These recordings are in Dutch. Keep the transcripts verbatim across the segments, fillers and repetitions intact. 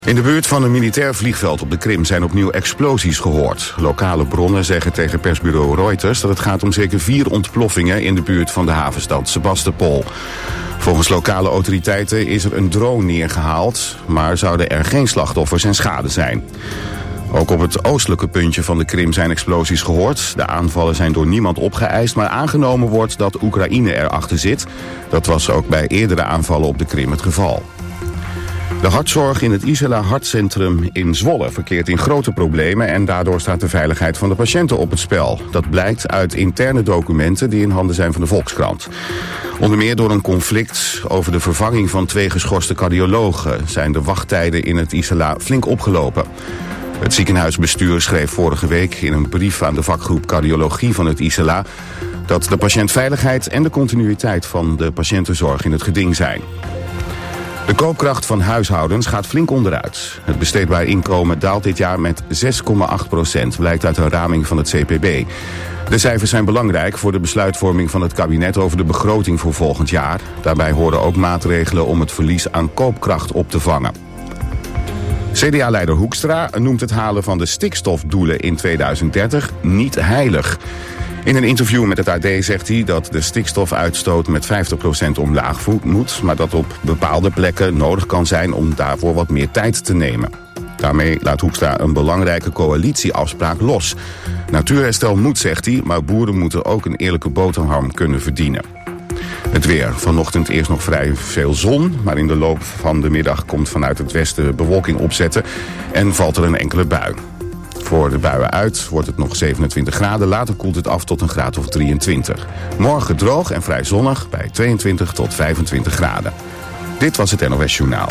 In de buurt van een militair vliegveld op de Krim zijn opnieuw explosies gehoord. Lokale bronnen zeggen tegen persbureau Reuters dat het gaat om zeker vier ontploffingen in de buurt van de havenstad Sebastopol. Volgens lokale autoriteiten is er een drone neergehaald, maar zouden er geen slachtoffers en schade zijn. Ook op het oostelijke puntje van de Krim zijn explosies gehoord. De aanvallen zijn door niemand opgeëist, maar aangenomen wordt dat Oekraïne erachter zit. Dat was ook bij eerdere aanvallen op de Krim het geval. De hartzorg in het Isela Hartcentrum in Zwolle verkeert in grote problemen en daardoor staat de veiligheid van de patiënten op het spel. Dat blijkt uit interne documenten die in handen zijn van de Volkskrant. Onder meer door een conflict over de vervanging van twee geschorste cardiologen zijn de wachttijden in het Isela flink opgelopen. Het ziekenhuisbestuur schreef vorige week in een brief aan de vakgroep cardiologie van het Isela dat de patiëntveiligheid en de continuïteit van de patiëntenzorg in het geding zijn. De koopkracht van huishoudens gaat flink onderuit. Het besteedbaar inkomen daalt dit jaar met zes komma acht procent, blijkt uit een raming van het C P B. De cijfers zijn belangrijk voor de besluitvorming van het kabinet over de begroting voor volgend jaar. Daarbij horen ook maatregelen om het verlies aan koopkracht op te vangen. C D A-leider Hoekstra noemt het halen van de stikstofdoelen in tweeduizend dertig niet heilig. In een interview met het A D zegt hij dat de stikstofuitstoot met vijftig procent omlaag moet, maar dat op bepaalde plekken nodig kan zijn om daarvoor wat meer tijd te nemen. Daarmee laat Hoekstra een belangrijke coalitieafspraak los. Natuurherstel moet, zegt hij, maar boeren moeten ook een eerlijke boterham kunnen verdienen. Het weer. Vanochtend eerst nog vrij veel zon, maar in de loop van de middag komt vanuit het westen bewolking opzetten en valt er een enkele bui. Voor de buien uit wordt het nog zevenentwintig graden, later koelt het af tot een graad of drieëntwintig. Morgen droog en vrij zonnig bij tweeëntwintig tot vijfentwintig graden. Dit was het N O S Journaal.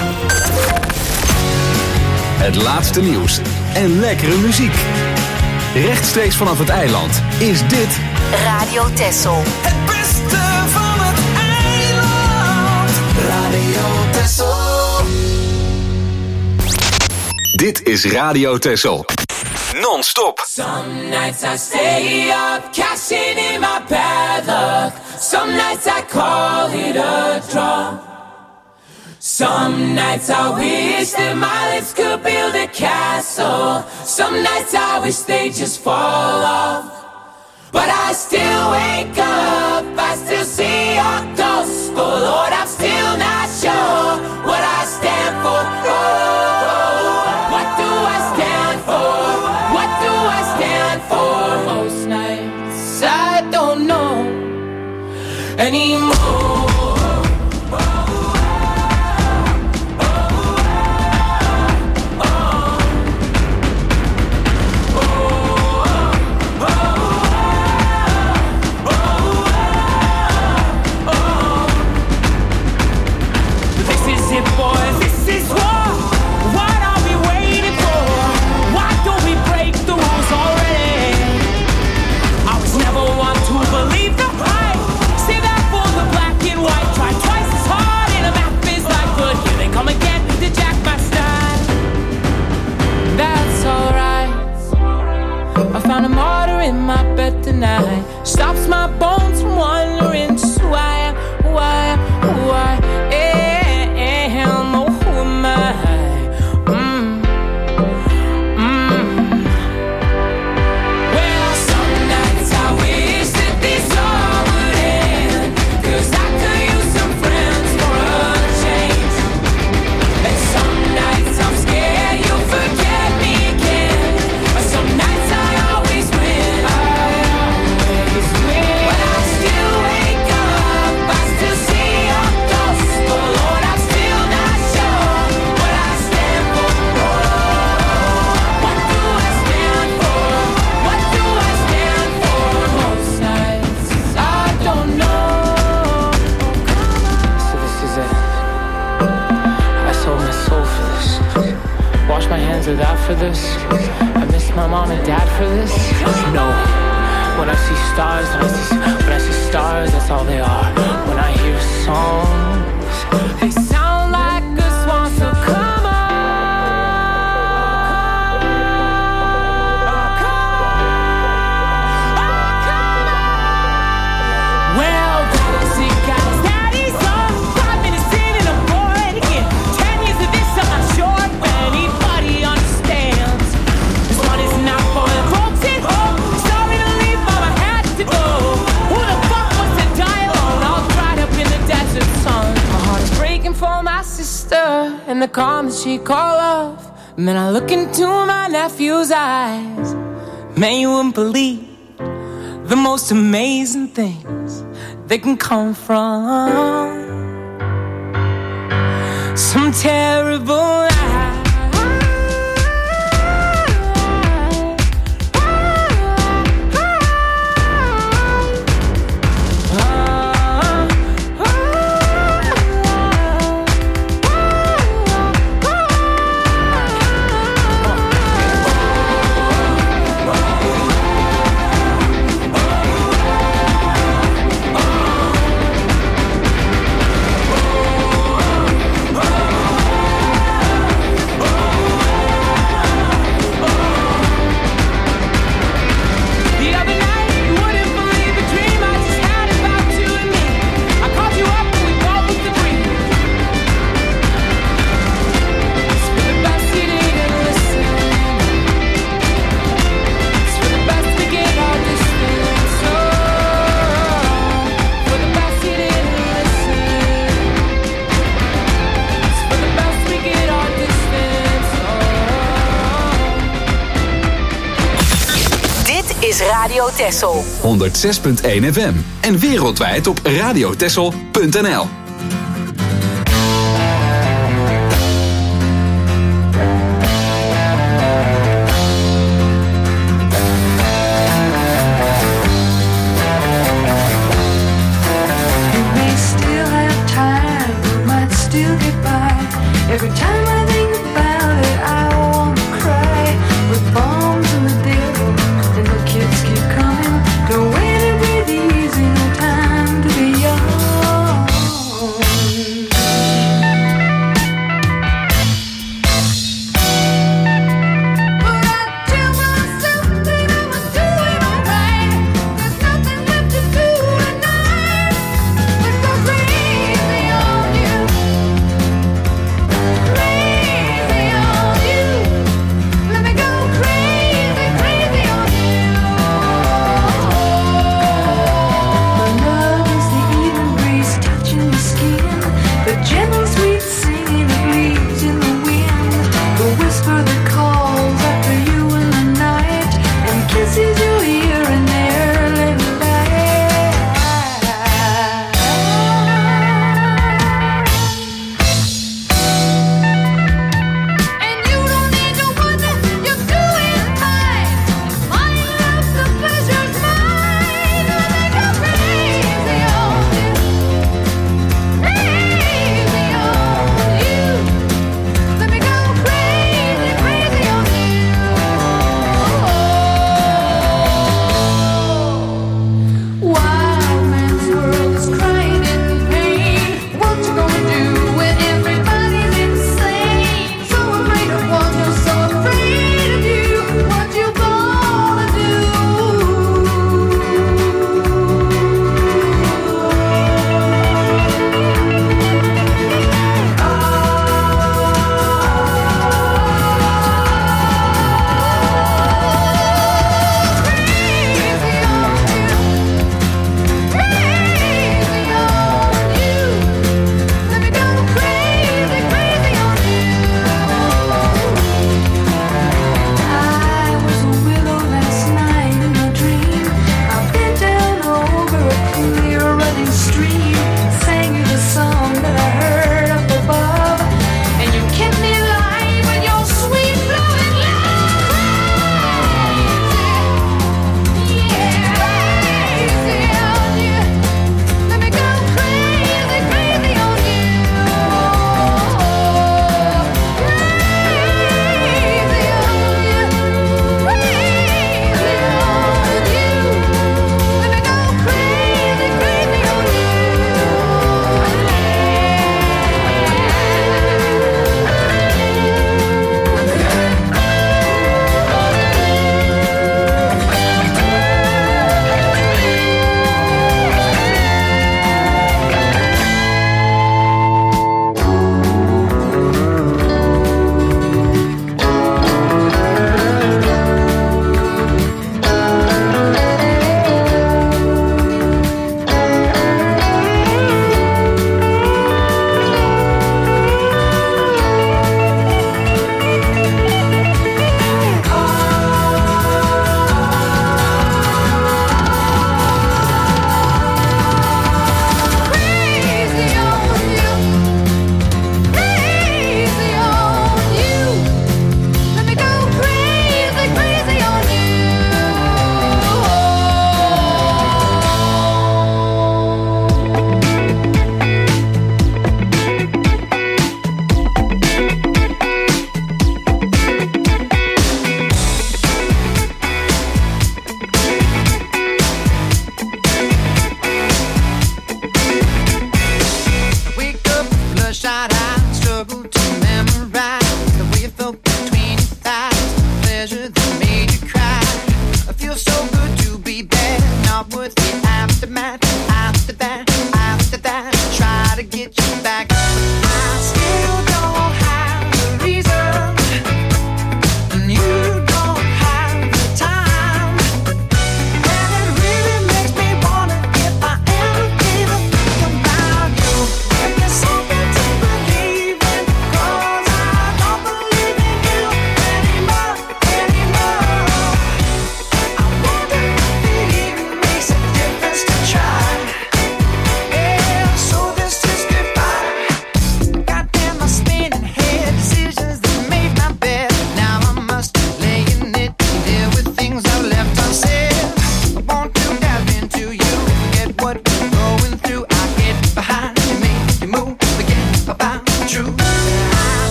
Het laatste nieuws en lekkere muziek. Rechtstreeks vanaf het eiland is dit Radio Texel. Het beste van het eiland. Radio Texel. Dit is Radio Texel. Non-stop. Some nights I stay up, cashing in my bad luck. Some nights I call it a draw. Some nights I wish that my lips could build a castle. Some nights I wish they just fall off. But I still wake up, I still see your ghost. Oh Lord, I'm still not sure what I stand for. Oh, what do I stand for? What do I stand for? Most nights I don't know anymore. Found a martyr in my bed tonight. Stops my bones from wandering. Just who I am, who I am, who I am. Oh, who am I? Mm. Mm. Well, some nights I wish that this all would end, 'cause I could use some friends for a change. And some nights I'm scared you'll forget me again. But some nights I my hands are that for this. I miss my mom and dad for this. No. When I see stars, when I see, when I see stars, that's all they are. When I hear songs, they sound like a swan, so come on. Well, see guys, daddy's on five minutes in and I'm bored again. Ten years of this, I'm not sure if any calm that she call off. And then I look into my nephew's eyes. Man, you wouldn't believe the most amazing things they can come from some terrible lie. Radio Texel honderdzes punt één F M en wereldwijd op radiotexel punt n l. Don't wait and breathe easy, no time to be young.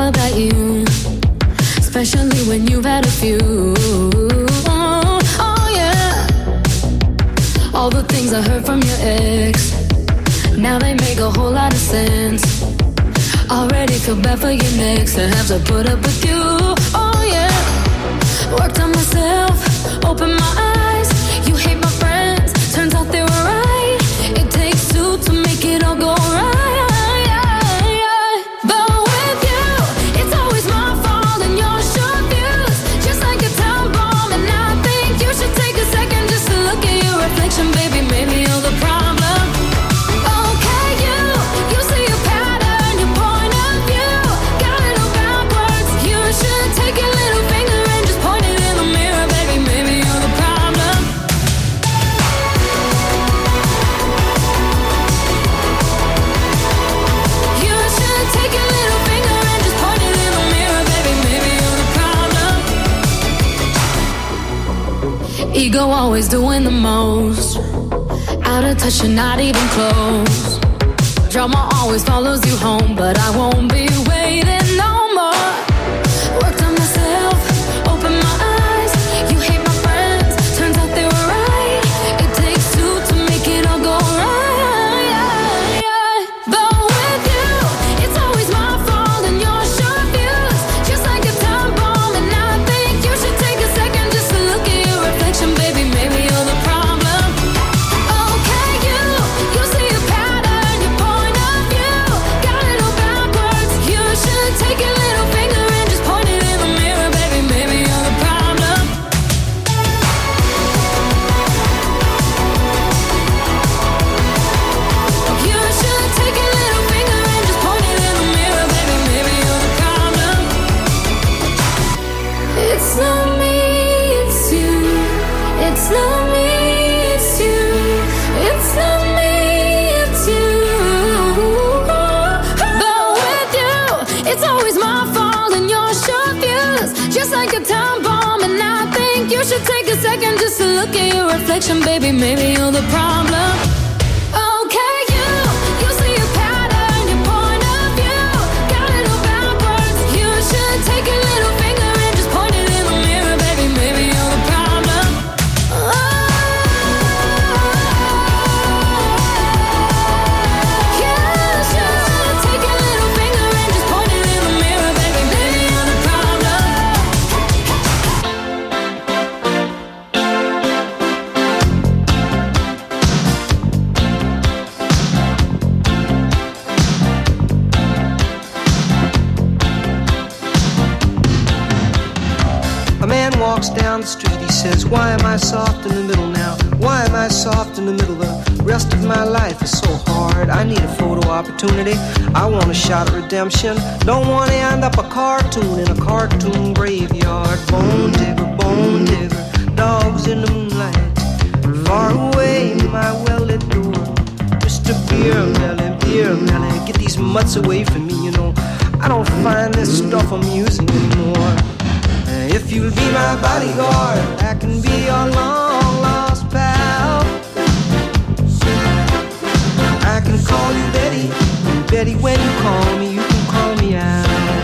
about you, especially when you've had a few. Oh, oh yeah. All the things I heard from your ex, now they make a whole lot of sense. Already feel bad for your next to have to put up with you. Oh yeah. Worked on myself, opened my eyes. You hate my friends, turns out they were right. It takes two to make it all go right. Baby, maybe you're the problem. Okay, you, you see a pattern, your point of view, got it all backwards. You should take your little finger and just point it in the mirror. Baby, maybe you're the problem. You should take your little finger and just point it in the mirror. Baby, maybe you're the problem. Ego always doing the most, out of touch and not even close. Drama always follows you home, but I won't be waiting no more. Worked on myself, opened my eyes. You hate my friends, turns out they were right. It takes two to make it all go right. But with you, it's always my fault and your short views, just like a time bomb. And I think you should take a second just to look at your reflection. Baby, maybe you're the problem. Take your little finger and just point it in the mirror. Baby, maybe you're the problem. You should take your little finger and just point it in the mirror. Baby, maybe you're the problem. It's not me, it's you. It's not me, it's you. It's not me, it's you. But with you, it's always my fault and your short views, just like a time bomb. And I think you should take a second just to look at your reflection. Baby, maybe you're the problem. Okay, you, you see a pattern, your point of view, got it all backwards. You should take your little finger and just point it in the mirror. Baby, maybe you're the problem. Oh. Walks down the street, he says, why am I soft in the middle now? Why am I soft in the middle? The rest of my life is so hard. I need a photo opportunity. I want a shot at redemption. Don't want to end up a cartoon in a cartoon graveyard. Bone digger, bone digger, dogs in the moonlight. Far away, my well-lit door. Mister Beer Melly, Beer Melly, get these mutts away from me, you know. I don't find this stuff amusing anymore. If you'll be my bodyguard, I can be your long-lost pal. I can call you Betty, and Betty, when you call me, you can call me out.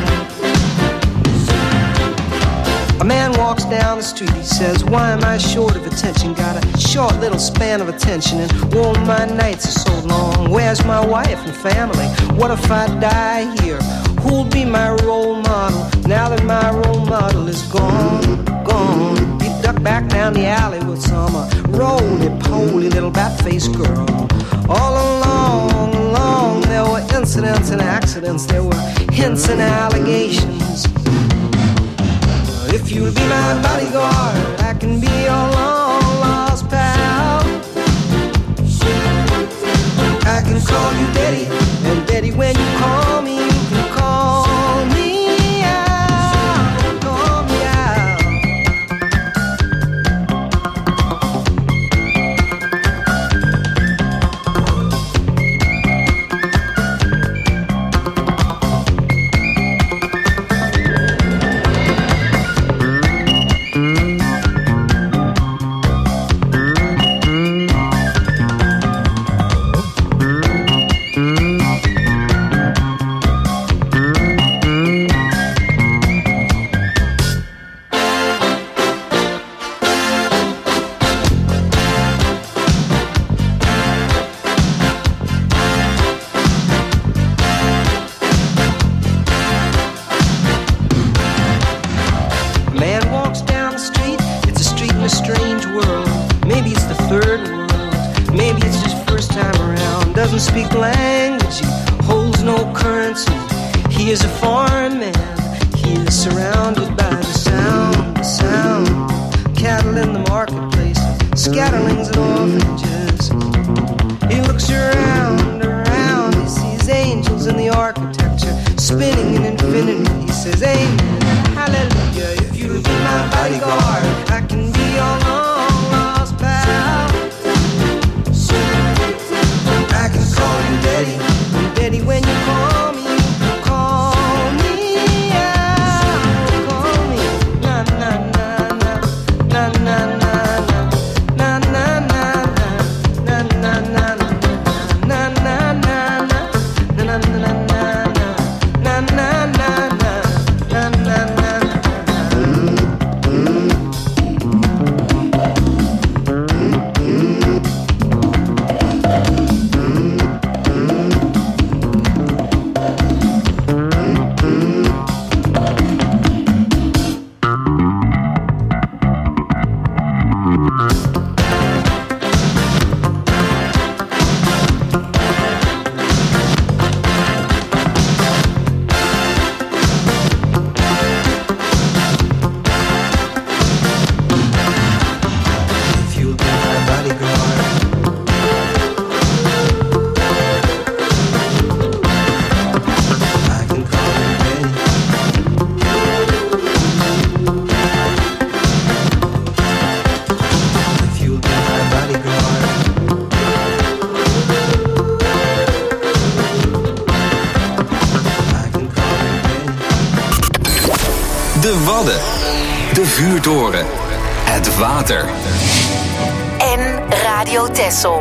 A man walks down the street, he says, why am I short of attention? Got a short little span of attention, and oh, my nights are so long. Where's my wife and family? What if I die here? Who'll be my role model now that my role model is gone, gone? He ducked back down the alley with some uh, roly-poly little bat-faced girl. All along, along, there were incidents and accidents. There were hints and allegations. If you'll be my bodyguard, I can be your long-lost pal. I can call you Betty, and Betty, when you call me, you can call me out, call me out. Maybe it's the third world, maybe it's just first time around. Doesn't speak language, he holds no currency. He is a foreign man, he is surrounded by the sound, the sound. Cattle in the marketplace, scatterlings and orphanages. He looks around, around, he sees angels in the architecture, spinning in infinity. He says, amen, hallelujah. If you'll be my bodyguard, I can be your long lost pal. I can call you Daddy, and Daddy, when you call me, you call me out, call me, na na na na, na na na na, na na na na, na na na na, na na na na, na na na na, na na na na, na na na. Wadden, de vuurtoren, het water. En Radio Texel.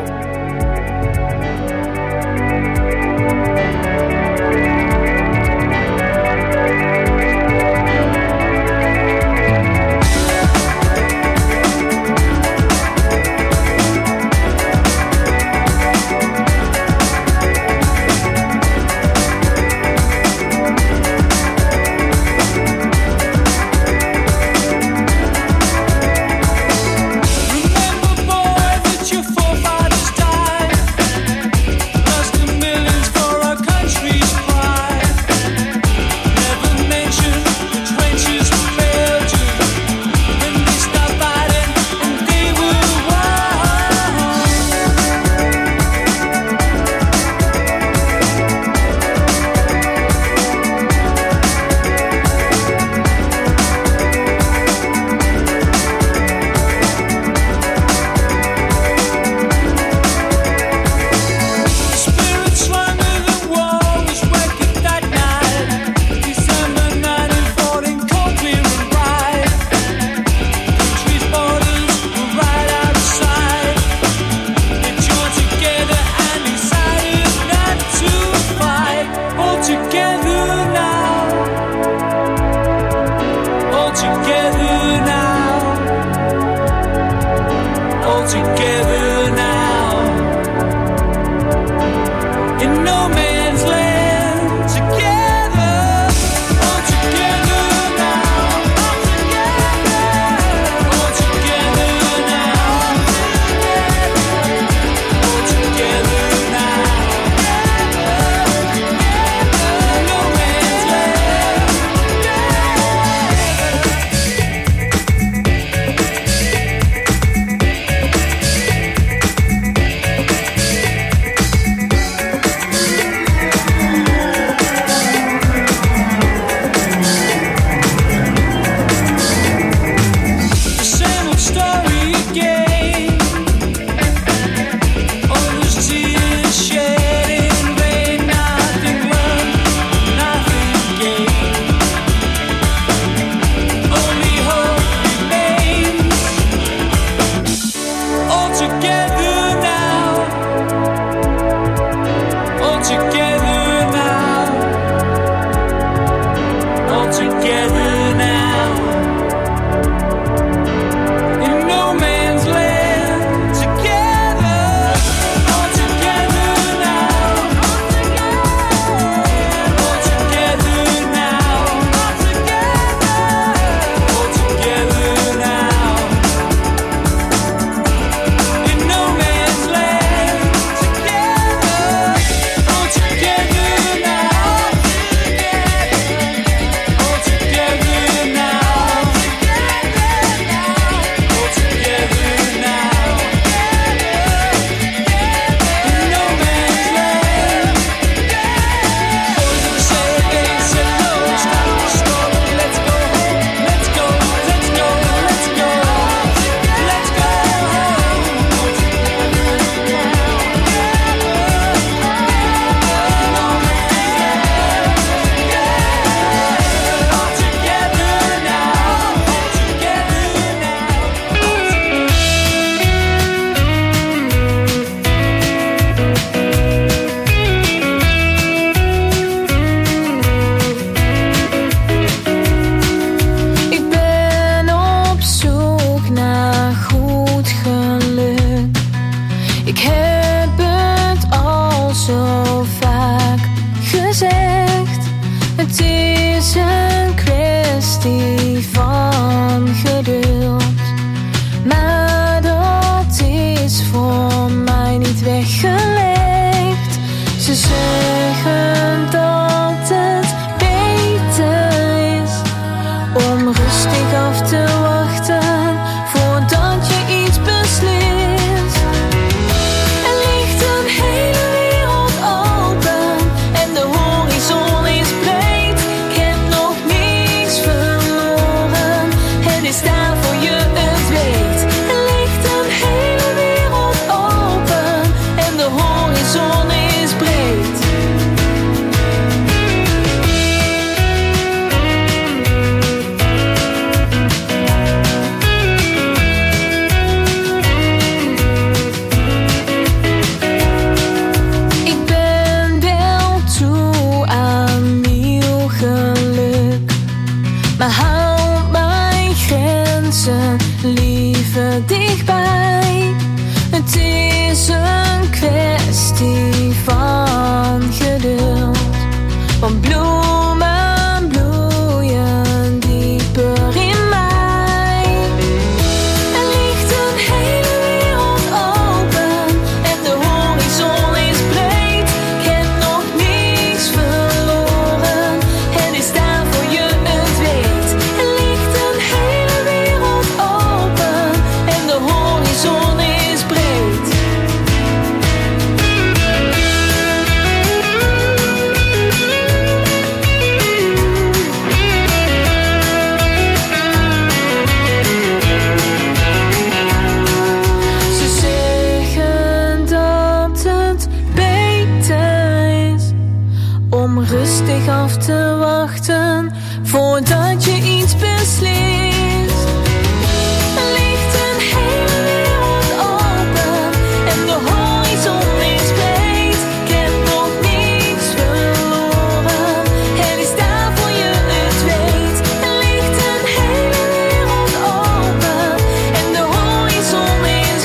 zich af te wachten voordat je iets beslist. Er ligt een hele wereld open en de horizon is breed. Ik heb nog niets verloren en ik sta voor je het weet. Er ligt een hele wereld open en de horizon is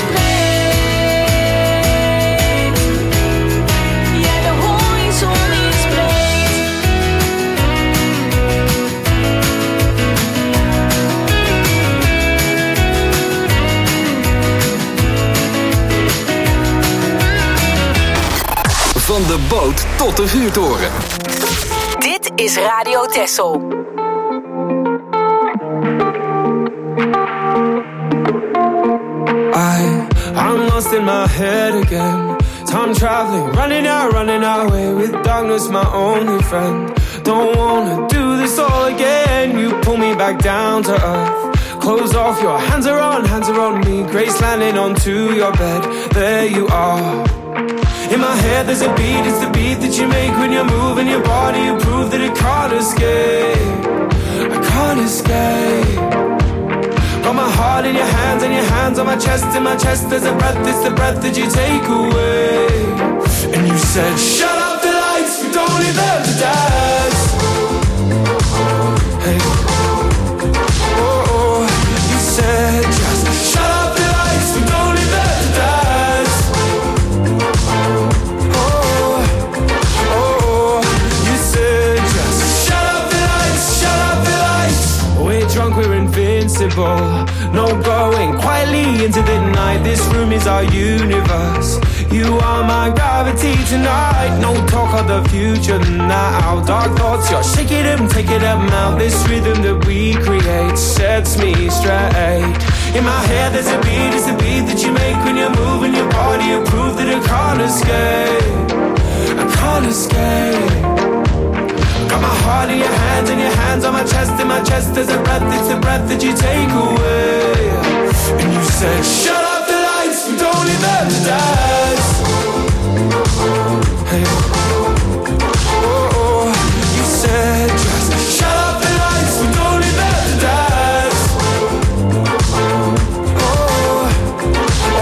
breed. Ja, de horizon is breed. Van de boot tot de vuurtoren. Dit is Radio Texel. I, I'm lost in my head again. Time traveling, running out, running away with darkness, my only friend. Don't wanna do this all again. You pull me back down to earth. Close off, your hands are on, hands are on me. Grace landing onto your bed. There you are. In my head there's a beat, it's the beat that you make when you're moving your body. You prove that it can't escape, I can't escape. Got my heart in your hands and your hands on my chest. In my chest there's a breath, it's the breath that you take away. And you said, shut up the lights, we don't need them to dance. Hey, oh, oh, you said just shut up the lights, we don't need them to dance. Drunk, we're invincible. No going quietly into the night. This room is our universe. You are my gravity tonight. No talk of the future now. Dark thoughts, you're shaking them, taking them out. This rhythm that we create sets me straight. In my head there's a beat, it's a beat that you make when you're moving your body. You prove that I can't escape, I can't escape. Got my heart in your hands and your hands on my chest. In my chest there's a breath, it's the breath that you take away. And you said, shut up the lights, we don't need them to dance. Hey, oh, oh, you said just shut up the lights, we don't need them to dance. Oh,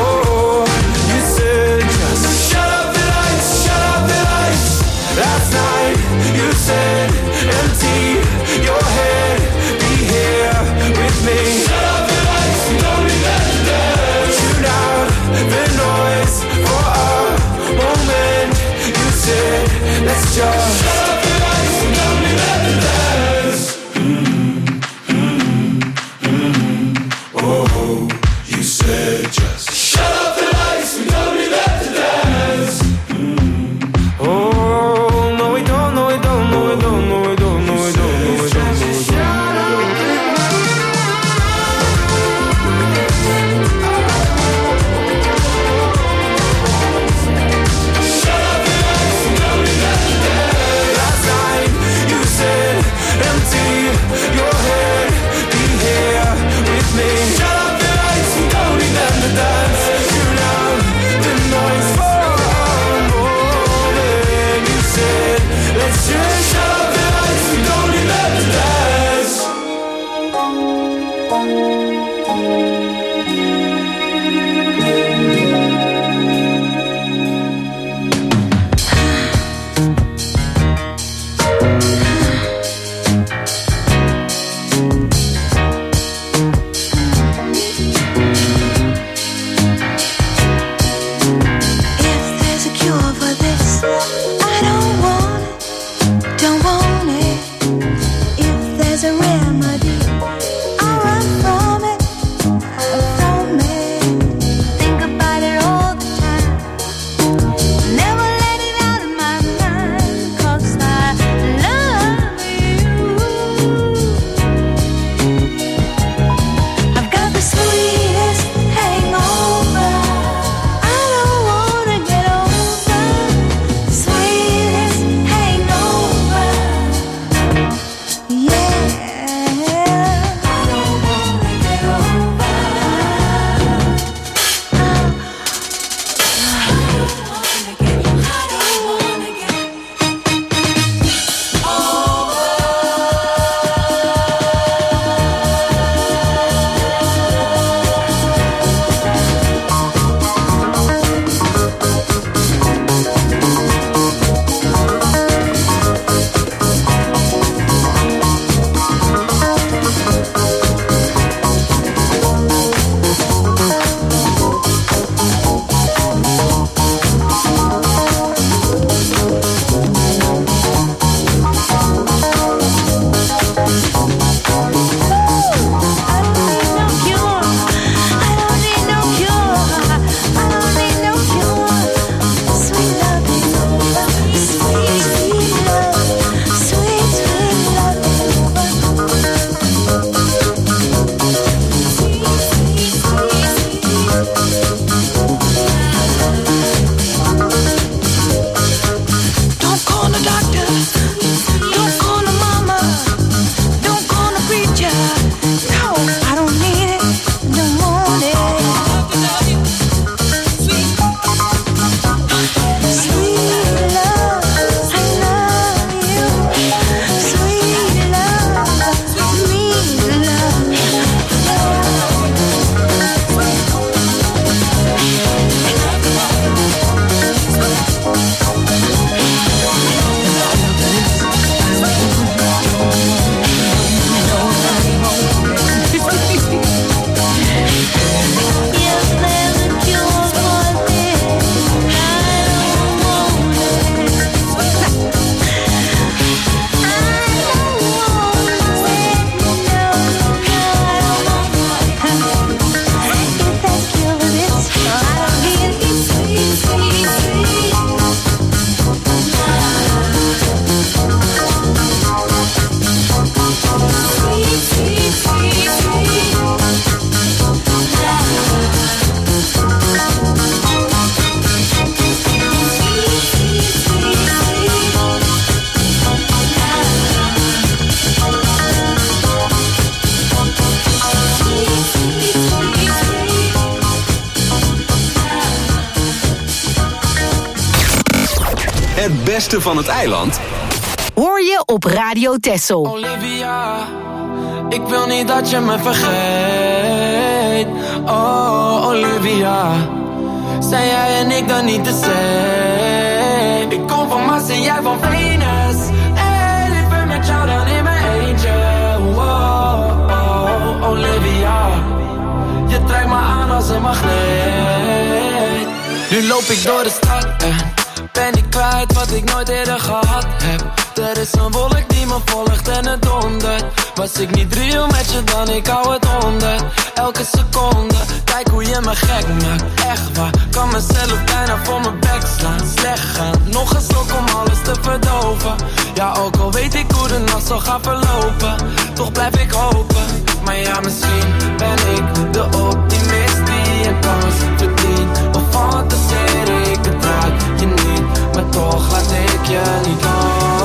Het beste van het eiland hoor je op Radio Texel. Olivia, ik wil niet dat je me vergeet. Oh, Olivia, zijn jij en ik dan niet de same? Ik kom van Mars en jij van Venus. En ik ben met jou dan in mijn eentje. Oh, oh, Olivia, je trekt me aan als een magneet. Nu loop ik door de stad en ben ik kwijt wat ik nooit eerder gehad heb. Er is een wolk die me volgt en het dondert. Was ik niet real met je dan, ik hou het onder. Elke seconde, kijk hoe je me gek maakt. Echt waar, kan mezelf bijna voor mijn bek slaan. Slecht gaan, nog een slok om alles te verdoven. Ja, ook al weet ik hoe de nacht zal gaan verlopen, toch blijf ik hopen. Maar ja, misschien ben ik de optimist die een kans verdient. Of fantaseer ik het raak je niet, maar toch laat ik je niet los.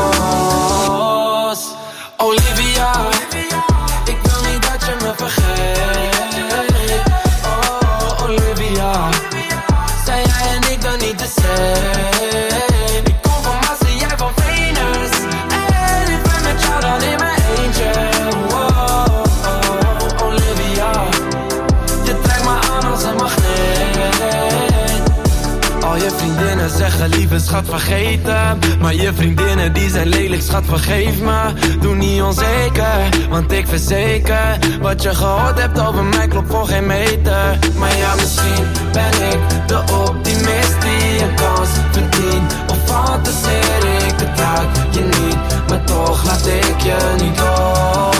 Olivia, ik wil niet dat je me vergeet. Oh, Olivia, zijn jij en ik dan niet de same? Ik kom van Mars en jij van Venus. En ik ben met jou dan in mijn eentje. Oh, oh, Olivia, je trekt me aan als een magneet. Al je vriendinnen zeggen lieve schat vergeten, maar je vriendinnen die zijn lelijk schat vergeef me. Doe niet onzeker, want ik verzeker, wat je gehoord hebt over mij klopt voor geen meter. Maar ja, misschien ben ik de optimist die een kans verdient. Of fantaseer ik het raak je niet, maar toch laat ik je niet los.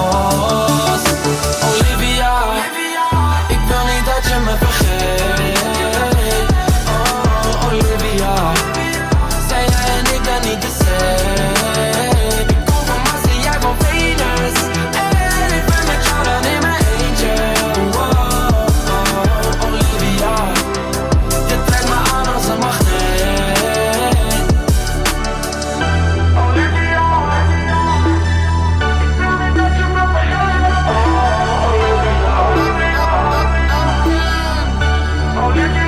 Olivia, ik wil niet dat je me vergeet. Olivia, zijn jij en ik dan niet de same? Ik kom van Mars en jij van Venus. En ik ben met jou dan in mijn eentje. Wow, oh, Olivia, je trekt me aan als een magneet. Olivia, ik wil niet dat je me vergeet. Oh, Olivia, Olivia.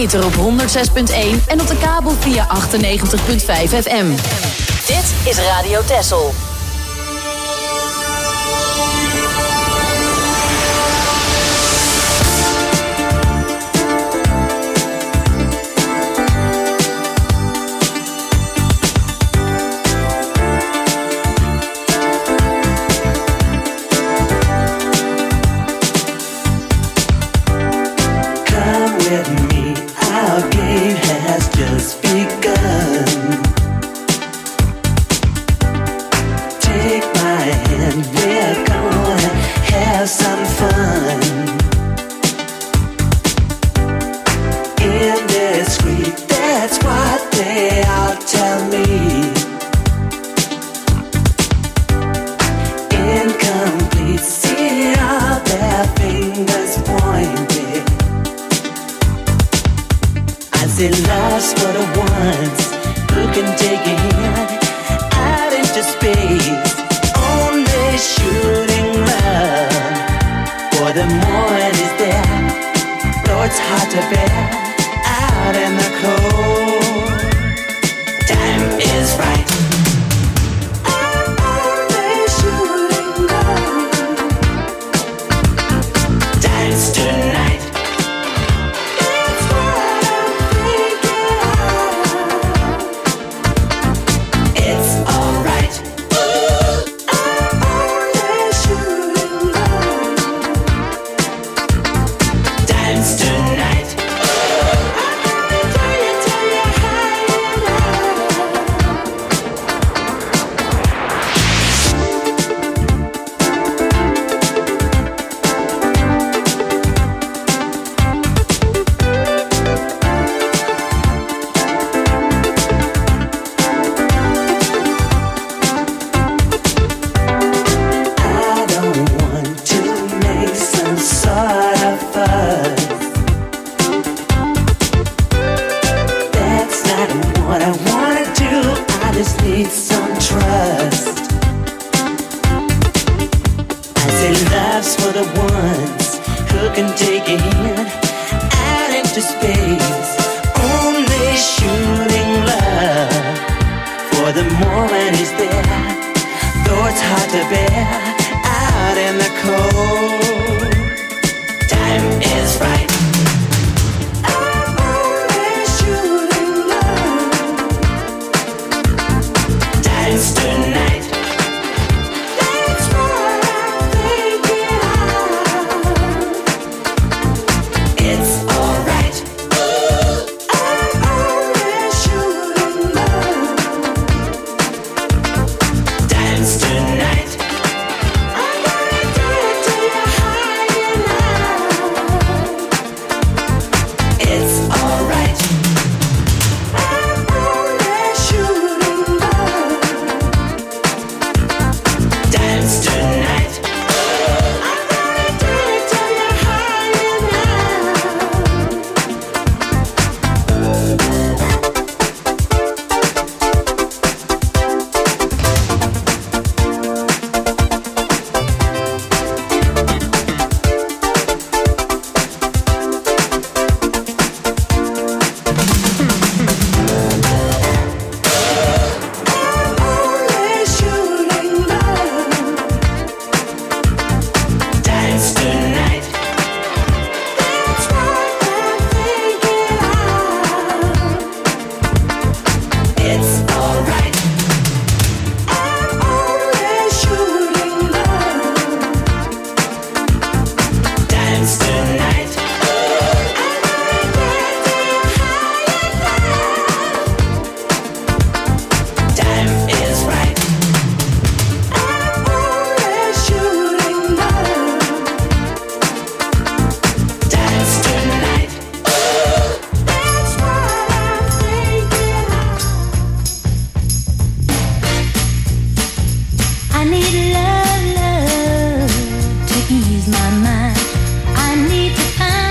ether op honderd zes punt één en op de kabel via achtennegentig punt vijf F M. Dit is Radio Texel. I need love, love to ease my mind. I need to find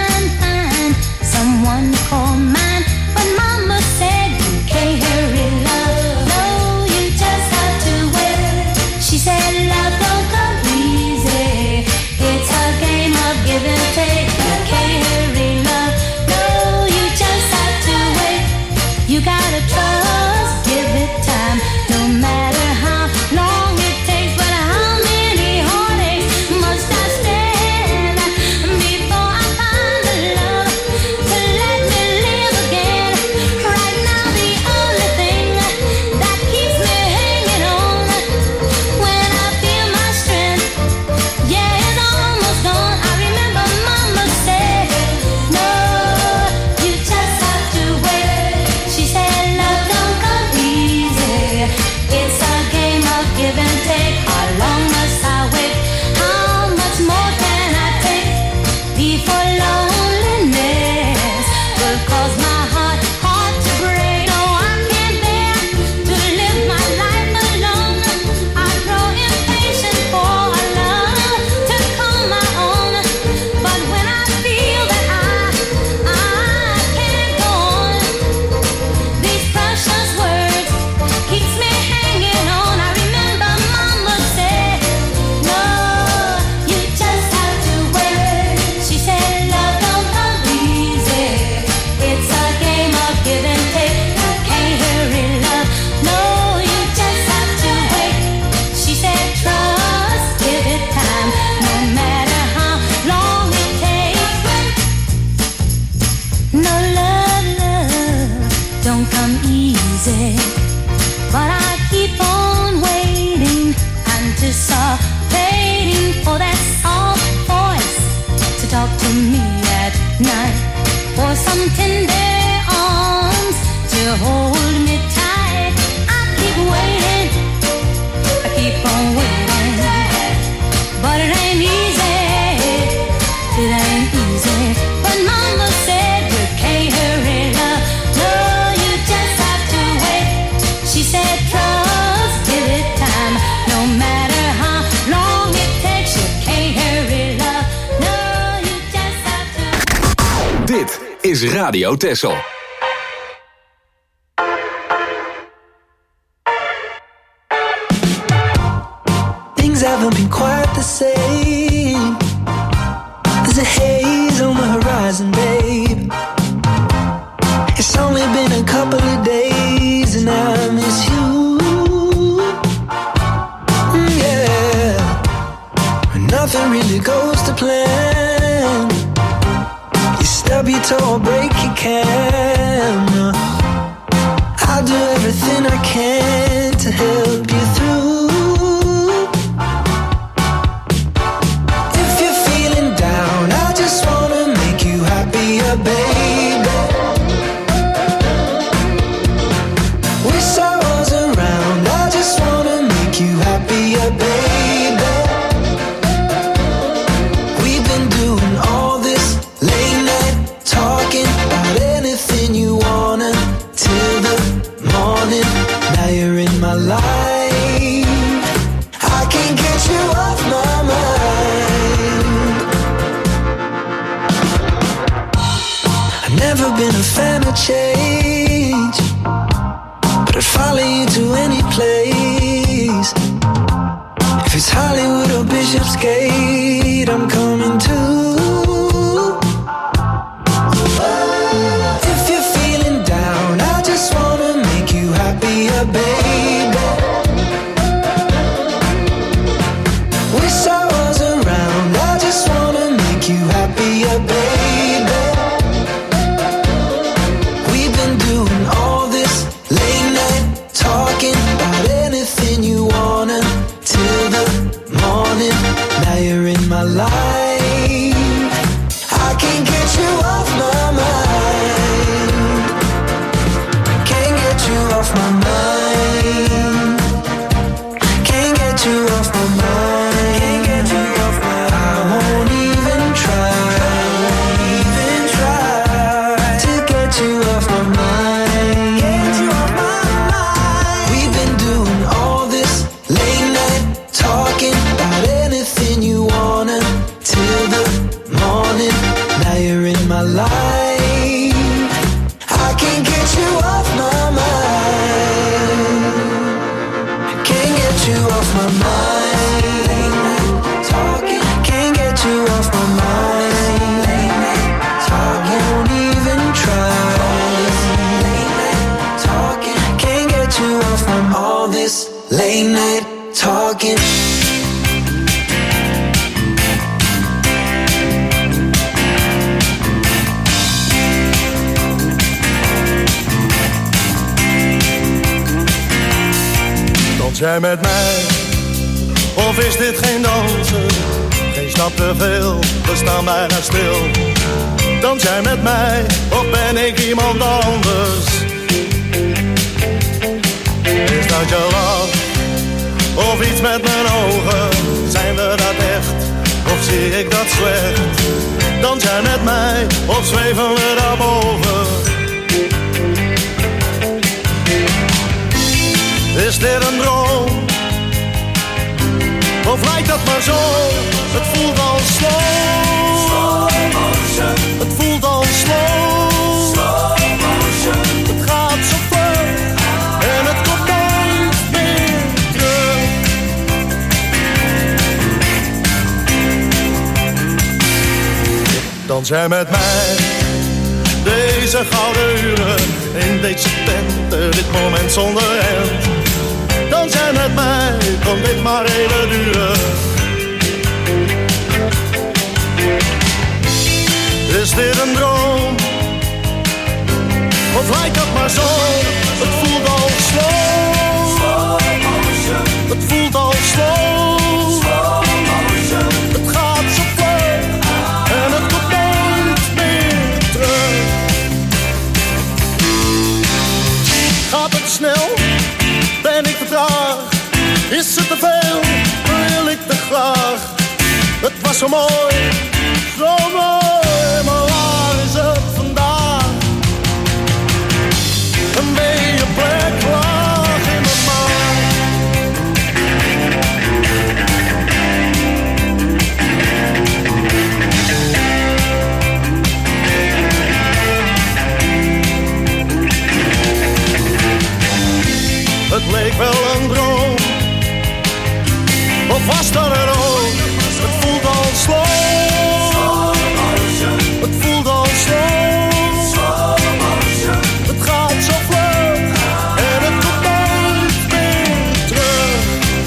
to me at night for some tender arms to hold me tight. I keep waiting, I keep on waiting, but it ain't easy, it ain't easy. But mama said you can't hurry love, no, you just have to wait. She said trust, give it time, no matter how long it takes, you can't hurry love, no, you just have to. Dit is Radio Texel. Things haven't been quite the same. There's a haze on the horizon, babe. It's only been a couple of days and I miss you. Mm, yeah. Nothing really goes to plan. You stub your toe or break your can. I'll do everything I can to help you through. Baby, wish I was around. I just wanna make you happier, baby. We've been doing all this late night talking about anything you wanna till the morning. Now you're in my life. I can't get you off my mind. Never been a fan of change, but I'd follow you to any place. If it's Hollywood or Bishopsgate, I'm coming too. If you're feeling down, I just wanna make you happier, baby. Wish I was around, I just wanna make you happier, baby. Now you're in my life. I can't get you off my mind. Can't get you off my mind. Can't get you off my mind. Can't get you off my mind. I won't even try. Even try to get you off my mind. Get you off my mind. We've been doing all this late night talking about anything you wanna till the morning. Now you're in my life. I can't get you off my mind. Can't get you off my mind. Talking. Can't get you off my mind. Talking. Won't even try. Talking. Can't get you off from all this late night talking. Dans jij met mij, of is dit geen dansen? Geen stap te veel, we staan bijna stil. Dans jij met mij, of ben ik iemand anders? Is dat je lach, of iets met mijn ogen? Zijn we dat echt, of zie ik dat slecht? Dans jij met mij, of zweven we daarboven? Is dit een droom? Of lijkt dat maar zo? Het voelt al slow. Slow motion. Het voelt al slow. Slow motion. Het gaat zo vlug en het komt nooit meer terug. Dans jij met mij deze gouden uren in deze tent, dit moment zonder end. Dans jij met mij, kan dit maar even duren. Is dit een droom? Of lijkt dat maar zo? Het voelt al slow. Slow motion. Het voelt al slow. Slow motion. Het gaat zo vlug en het komt was zo mooi, zo mooi, maar waar is het vandaag? Een beetje plek lag in mijn maag. Het leek wel een droom, of was dat er ook? Het voelt al slow, het voelt al slow, het gaat zo vlug en het komt nooit meer terug.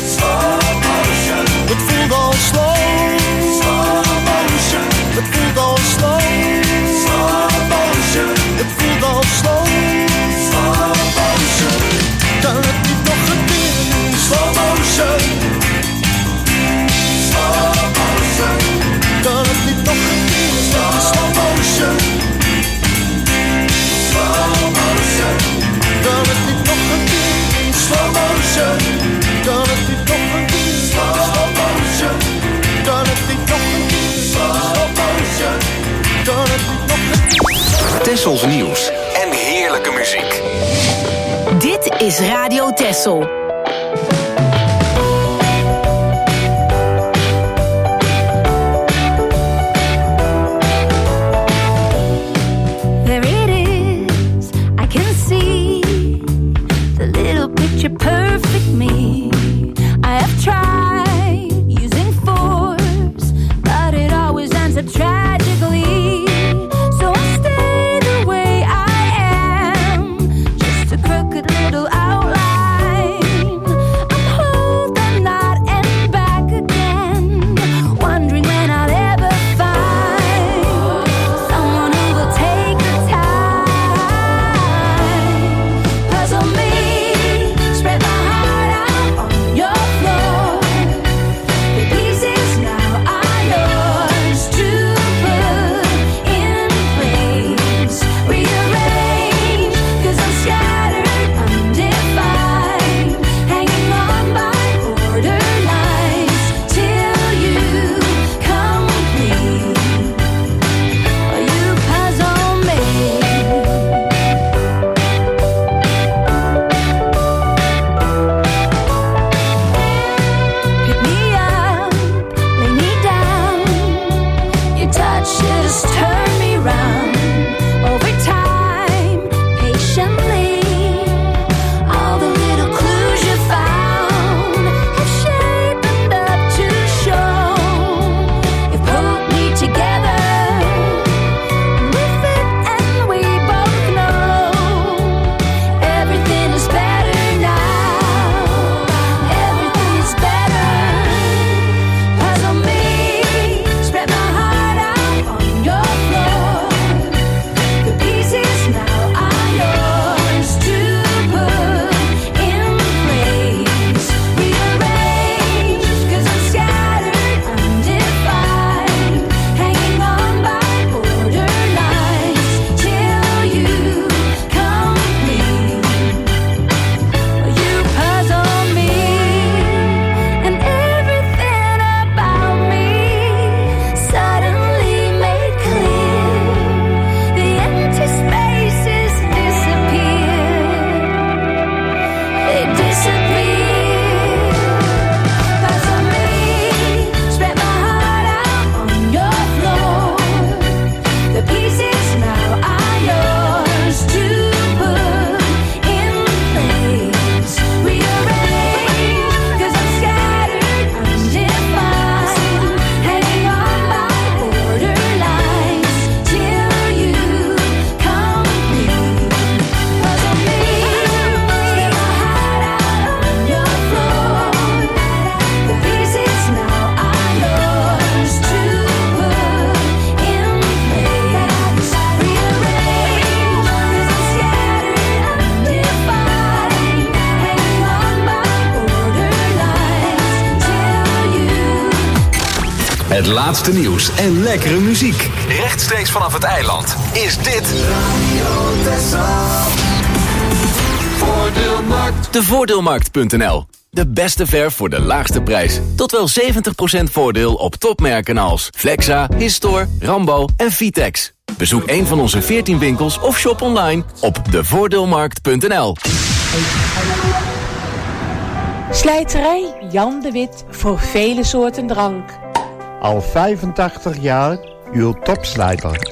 Het voelt al slow, het voelt al slow, het voelt al slow. Kan het niet nog een keer in slow motion? Slow motion. Kan het niet nog een keer in slow motion? Slow motion. Kan het niet nog een keer in slow motion? Kan het niet nog een keer in slow motion? Kan het niet nog een keer in slow motion? Kan het niet nog een keer? Tessels nieuws en heerlijke muziek. Dit is Radio Tessel. There it is, I can see the little picture perfect me. I have tried using force, but it always ends up tragically. So I stay the way I am, just a crooked little outline. I'm holding that and back again, wondering when I'll ever find someone who will take the time. Puzzle me, spread my heart out on your floor. The pieces now are yours to put in place. Rearrange, 'cause I'm scattered, undefined, hanging on by borderlines till you complete. Oh, you puzzle me. Pick me up, lay me down. Your touch just turn me round. Over time, patiently, all the little clues you found have shaped up to show you put me together. And we fit and we both know everything is better now. Everything is better. Puzzle me, spread my heart out on your floor. The pieces now are yours to put in place. Rearrange, 'cause I'm scattered, undefined, hanging on by borderlines till you complete. You puzzle me, and everything about me suddenly made clear. The empty spaces disappear. They disappear. Puzzle me, spread my heart out on your floor. The pieces now are yours to put in place. Rearrange, 'cause I'm scattered, undefined, hanging on by borderlines till you complete. Puzzle me, spread my heart out on your floor. The pieces now are yours to put in place. Rearrange, 'cause I'm scattered, undefined, hanging on by borderlines till you. Het laatste nieuws en lekkere muziek. Rechtstreeks vanaf het eiland is dit Voordeelmarkt. de voordeelmarkt punt n l. De beste verf voor de laagste prijs. Tot wel zeventig procent voordeel op topmerken als Flexa, Histor, Rambo en Vitex. Bezoek een van onze veertien winkels of shop online op de voordeelmarkt punt n l. Slijterij Jan de Wit voor vele soorten drank. Al vijfentachtig jaar uw topslijter.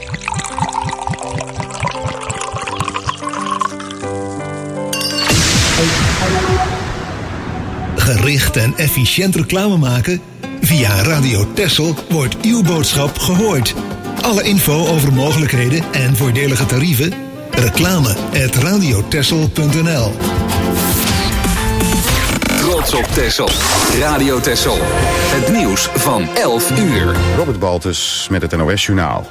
Gericht en efficiënt reclame maken? Via Radio Texel wordt uw boodschap gehoord. Alle info over mogelijkheden en voordelige tarieven? Reclame at radio texel punt n l. Trots op Texel. Radio Texel. Het nieuws van elf uur. Robert Baltus met het N O S Journaal.